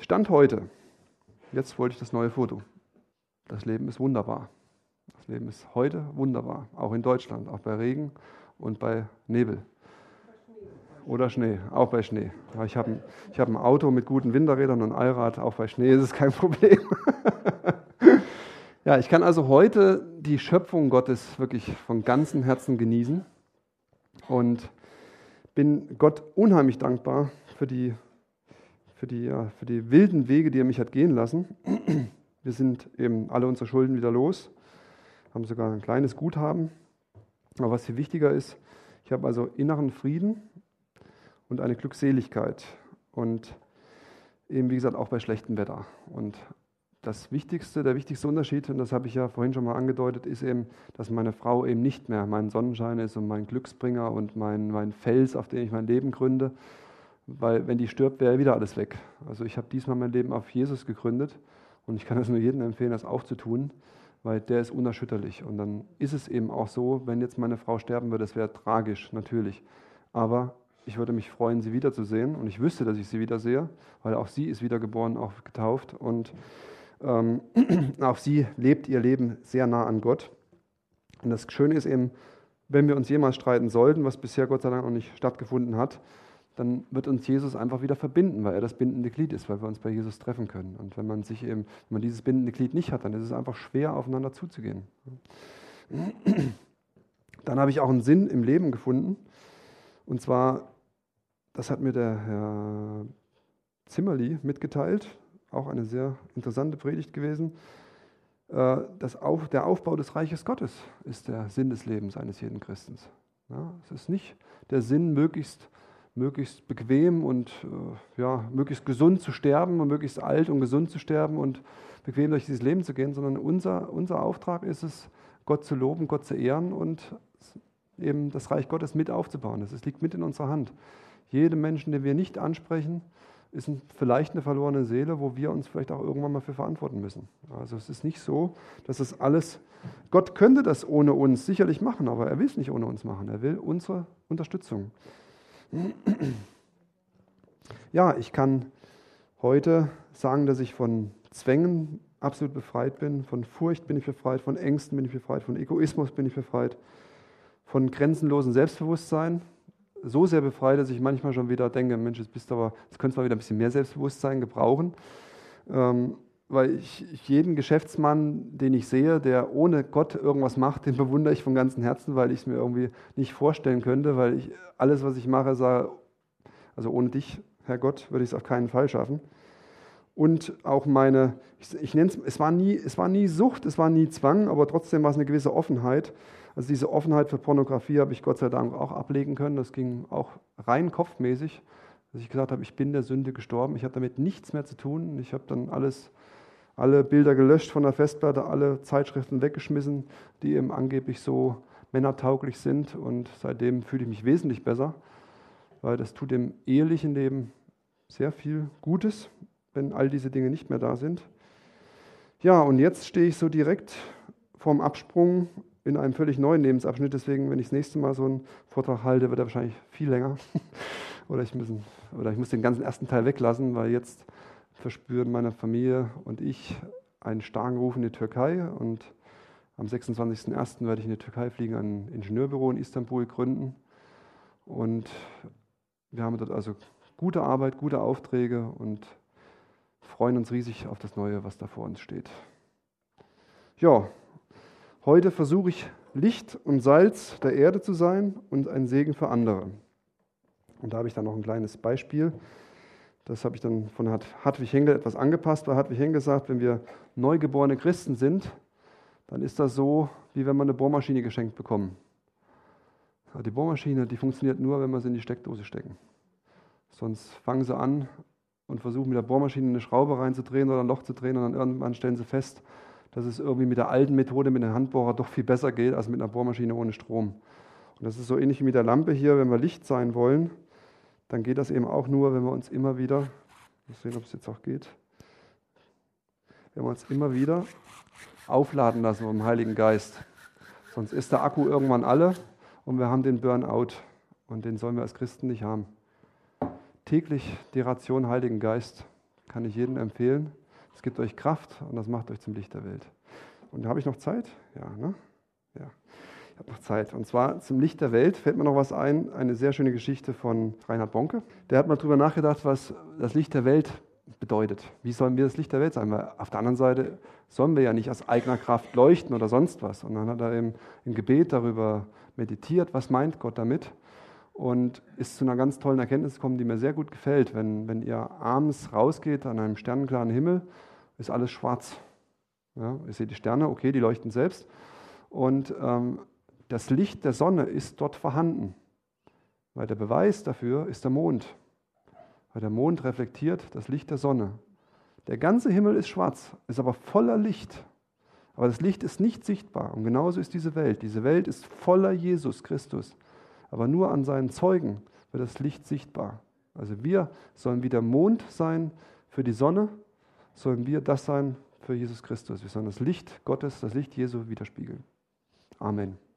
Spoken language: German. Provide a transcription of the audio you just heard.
Stand heute, jetzt wollte ich das neue Foto. Das Leben ist wunderbar. Das Leben ist heute wunderbar, auch in Deutschland, auch bei Regen und bei Nebel. Oder Schnee, auch bei Schnee. Ja, ich hab ein Auto mit guten Winterrädern und Allrad, auch bei Schnee ist es kein Problem. Ja, ich kann also heute die Schöpfung Gottes wirklich von ganzem Herzen genießen und bin Gott unheimlich dankbar für die wilden Wege, die er mich hat gehen lassen. Wir sind eben alle unsere Schulden wieder los, haben sogar ein kleines Guthaben. Aber was viel wichtiger ist, ich habe also inneren Frieden und eine Glückseligkeit und eben wie gesagt auch bei schlechtem Wetter. Und der wichtigste Unterschied, und das habe ich ja vorhin schon mal angedeutet, ist eben, dass meine Frau eben nicht mehr mein Sonnenschein ist und mein Glücksbringer und mein Fels, auf den ich mein Leben gründe, weil wenn die stirbt, wäre wieder alles weg. Also ich habe diesmal mein Leben auf Jesus gegründet und ich kann das nur jedem empfehlen, das auch zu tun, weil der ist unerschütterlich. Und dann ist es eben auch so, wenn jetzt meine Frau sterben würde, das wäre tragisch, natürlich. Aber ich würde mich freuen, sie wiederzusehen und ich wüsste, dass ich sie wiedersehe, weil auch sie ist wiedergeboren, auch getauft und auch sie lebt ihr Leben sehr nah an Gott. Und das Schöne ist eben, wenn wir uns jemals streiten sollten, was bisher Gott sei Dank noch nicht stattgefunden hat, dann wird uns Jesus einfach wieder verbinden, weil er das bindende Glied ist, weil wir uns bei Jesus treffen können. Und wenn man dieses bindende Glied nicht hat, dann ist es einfach schwer, aufeinander zuzugehen. Dann habe ich auch einen Sinn im Leben gefunden. Und zwar, das hat mir der Herr Zimmerli mitgeteilt, auch eine sehr interessante Predigt gewesen. Der Aufbau des Reiches Gottes ist der Sinn des Lebens eines jeden Christens. Ja, es ist nicht der Sinn, möglichst bequem und möglichst gesund zu sterben und möglichst alt und gesund zu sterben und bequem durch dieses Leben zu gehen, sondern unser Auftrag ist es, Gott zu loben, Gott zu ehren und eben das Reich Gottes mit aufzubauen. Das liegt mit in unserer Hand. Jedem Menschen, den wir nicht ansprechen, ist vielleicht eine verlorene Seele, wo wir uns vielleicht auch irgendwann mal für verantworten müssen. Also es ist nicht so, dass das alles, Gott könnte das ohne uns sicherlich machen, aber er will es nicht ohne uns machen. Er will unsere Unterstützung. Ja, ich kann heute sagen, dass ich von Zwängen absolut befreit bin, von Furcht bin ich befreit, von Ängsten bin ich befreit, von Egoismus bin ich befreit, von grenzenlosem Selbstbewusstsein. So sehr befreit, dass ich manchmal schon wieder denke, Mensch, jetzt könntest du mal wieder ein bisschen mehr Selbstbewusstsein gebrauchen. Weil ich jeden Geschäftsmann, den ich sehe, der ohne Gott irgendwas macht, den bewundere ich von ganzem Herzen, weil ich es mir irgendwie nicht vorstellen könnte, weil ich alles, was ich mache, sage, also ohne dich, Herr Gott, würde ich es auf keinen Fall schaffen. Und auch ich nenne es war nie Sucht, es war nie Zwang, aber trotzdem war es eine gewisse Offenheit. Also diese Offenheit für Pornografie habe ich Gott sei Dank auch ablegen können. Das ging auch rein kopfmäßig, dass ich gesagt habe, ich bin der Sünde gestorben. Ich habe damit nichts mehr zu tun. Ich habe dann alle Bilder gelöscht von der Festplatte, alle Zeitschriften weggeschmissen, die eben angeblich so männertauglich sind. Und seitdem fühle ich mich wesentlich besser, weil das tut dem ehelichen Leben sehr viel Gutes, wenn all diese Dinge nicht mehr da sind. Ja, und jetzt stehe ich so direkt vorm Absprung in einem völlig neuen Lebensabschnitt. Deswegen, wenn ich das nächste Mal so einen Vortrag halte, wird er wahrscheinlich viel länger. Oder ich muss den ganzen ersten Teil weglassen, weil jetzt verspüren meine Familie und ich einen starken Ruf in die Türkei. Und am 26.01. werde ich in die Türkei fliegen, ein Ingenieurbüro in Istanbul gründen. Und wir haben dort also gute Arbeit, gute Aufträge und freuen uns riesig auf das Neue, was da vor uns steht. Ja, heute versuche ich, Licht und Salz der Erde zu sein und ein Segen für andere. Und da habe ich dann noch ein kleines Beispiel. Das habe ich dann von Hartwig Henkel etwas angepasst, weil Hartwig Henkel sagt, wenn wir neugeborene Christen sind, dann ist das so, wie wenn wir eine Bohrmaschine geschenkt bekommen. Die Bohrmaschine, die funktioniert nur, wenn wir sie in die Steckdose stecken. Sonst fangen sie an und versuchen mit der Bohrmaschine eine Schraube reinzudrehen oder ein Loch zu drehen und dann irgendwann stellen sie fest, dass es irgendwie mit der alten Methode, mit dem Handbohrer doch viel besser geht, als mit einer Bohrmaschine ohne Strom. Und das ist so ähnlich wie mit der Lampe hier, wenn wir Licht sein wollen, dann geht das eben auch nur, wenn wir uns immer wieder, mal sehen, ob es jetzt auch geht, wenn wir uns immer wieder aufladen lassen vom Heiligen Geist. Sonst ist der Akku irgendwann alle und wir haben den Burnout und den sollen wir als Christen nicht haben. Täglich die Ration Heiligen Geist, Kann ich jedem empfehlen. Es gibt euch Kraft und das macht euch zum Licht der Welt. Und habe ich noch Zeit? Ja, ne? Ja, ich habe noch Zeit. Und zwar zum Licht der Welt fällt mir noch was ein. Eine sehr schöne Geschichte von Reinhard Bonke. Der hat mal drüber nachgedacht, was das Licht der Welt bedeutet. Wie sollen wir das Licht der Welt sein? Weil auf der anderen Seite sollen wir ja nicht aus eigener Kraft leuchten oder sonst was. Und dann hat er im Gebet darüber meditiert, was meint Gott damit? Und ist zu einer ganz tollen Erkenntnis gekommen, die mir sehr gut gefällt. Wenn ihr abends rausgeht an einem sternenklaren Himmel, ist alles schwarz. Ja, ihr seht die Sterne, okay, die leuchten selbst. Und das Licht der Sonne ist dort vorhanden. Weil der Beweis dafür ist der Mond. Weil der Mond reflektiert das Licht der Sonne. Der ganze Himmel ist schwarz, ist aber voller Licht. Aber das Licht ist nicht sichtbar. Und genauso ist diese Welt. Diese Welt ist voller Jesus Christus. Aber nur an seinen Zeugen wird das Licht sichtbar. Also wir sollen wie der Mond sein für die Sonne, sollen wir das sein für Jesus Christus. Wir sollen das Licht Gottes, das Licht Jesu widerspiegeln. Amen.